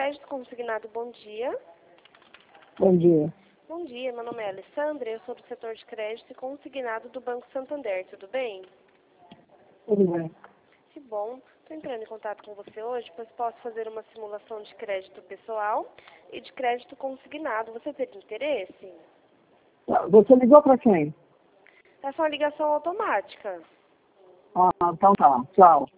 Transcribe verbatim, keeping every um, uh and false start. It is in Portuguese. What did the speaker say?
Crédito Consignado, bom dia. Bom dia. Bom dia, meu nome é Alessandra, eu sou do setor de crédito e consignado do Banco Santander, tudo bem? Tudo bem. Que bom. Estou entrando em contato com você hoje, pois posso fazer uma simulação de crédito pessoal e de crédito consignado. Você teria interesse? Você ligou para quem? Essa é uma ligação automática. Ah, então tá. Tchau.